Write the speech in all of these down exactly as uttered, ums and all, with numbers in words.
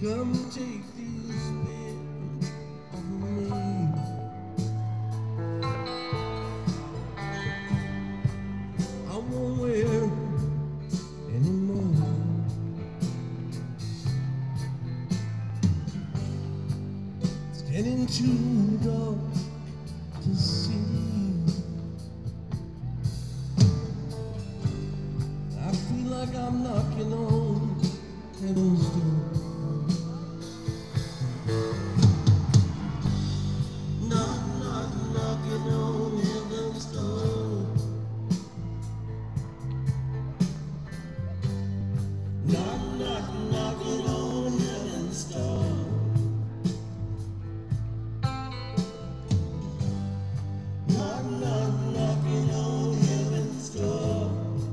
Come take this bed off of me. I won't wear it anymore. Standing too dark to see. I feel like I'm knocking on heaven's door. Knock, knock, knocking on heaven's door. Knock, knock, knocking on heaven's door. Knock, knock, knocking on heaven's door.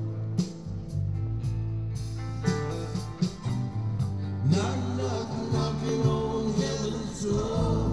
Knock, knock, knocking on heaven's door.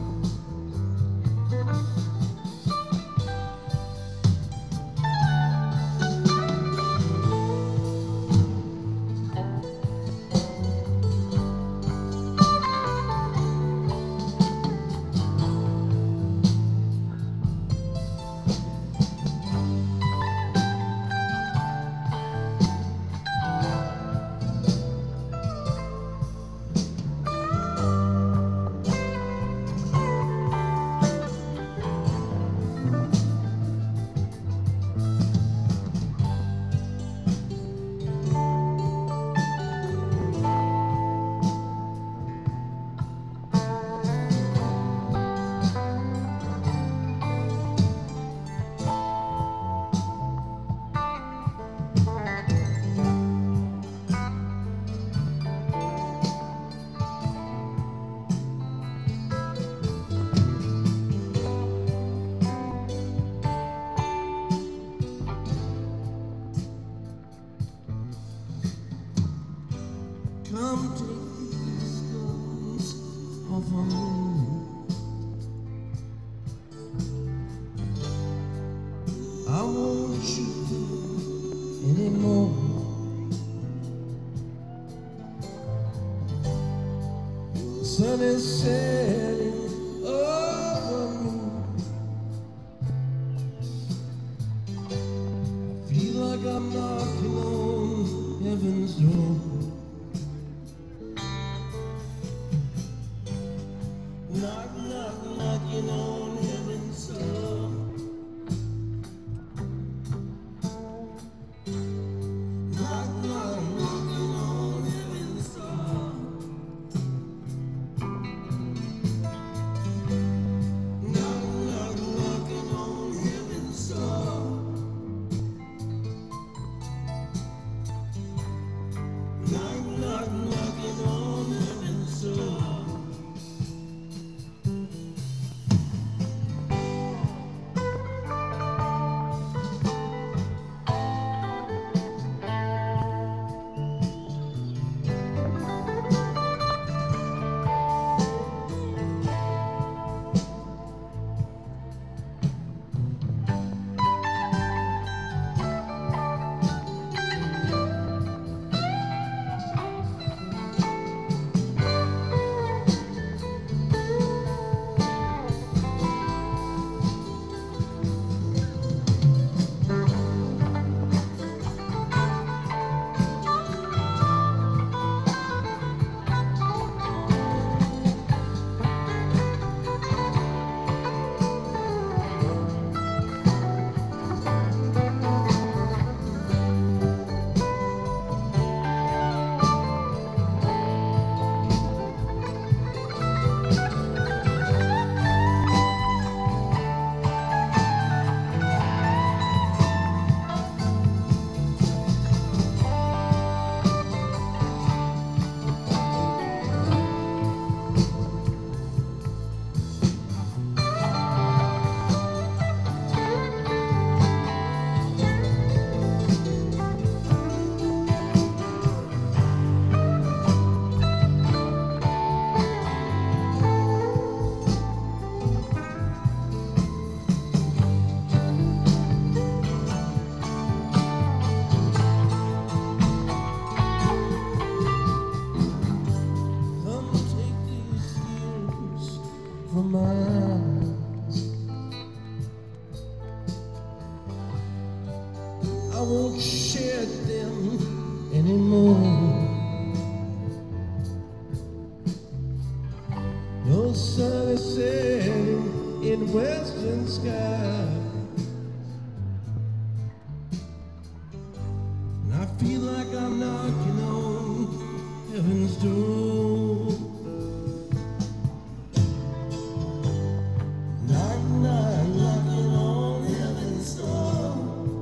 Come take these guns off of me. I won't shoot you anymore. The sun is setting over me. I feel like I'm knocking on heaven's door. Knock, knock, knocking on heaven's door. Knock, knock, knocking on heaven's door. Knock, knock, knocking on heaven's door. Knock, knock, knocking on heaven's door. for mine. I won't share them anymore. No sun is setting in the western sky, and I feel like I'm knocking on heaven's door. Knock, knock, knocking on heaven's door.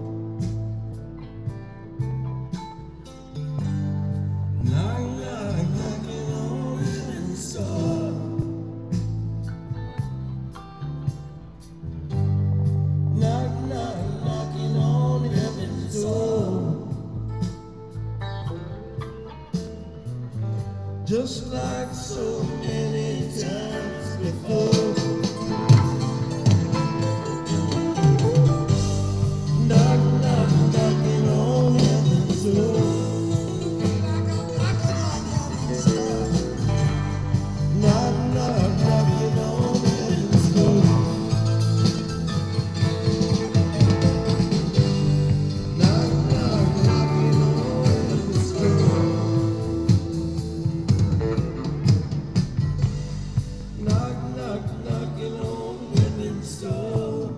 Knock, knock, knocking on heaven's door. Knock, knock, knocking on heaven's door. Just like so many times before. Knock, knock, knocking on heaven's door. Knock, knock, knocking on heaven's door. Knock, knock, knocking on heaven's door. Knock, knock, knocking on heaven's door.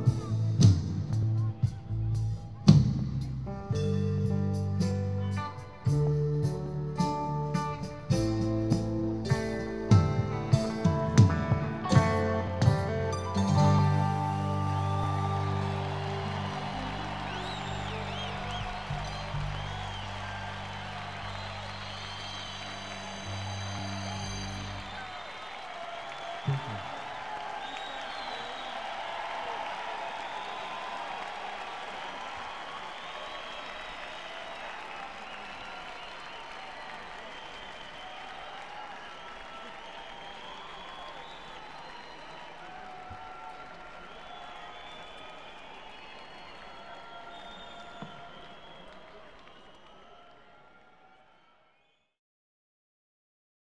Thank you.